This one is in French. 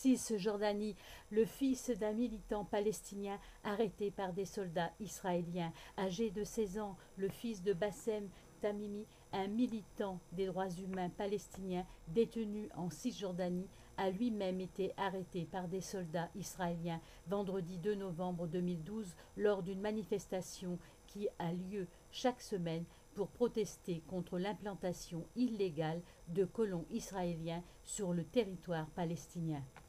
Cisjordanie, le fils d'un militant palestinien arrêté par des soldats israéliens. Âgé de 16 ans, le fils de Bassem Tamimi, un militant des droits humains palestinien détenu en Cisjordanie, a lui-même été arrêté par des soldats israéliens vendredi 2 novembre 2012 lors d'une manifestation qui a lieu chaque semaine pour protester contre l'implantation illégale de colons israéliens sur le territoire palestinien.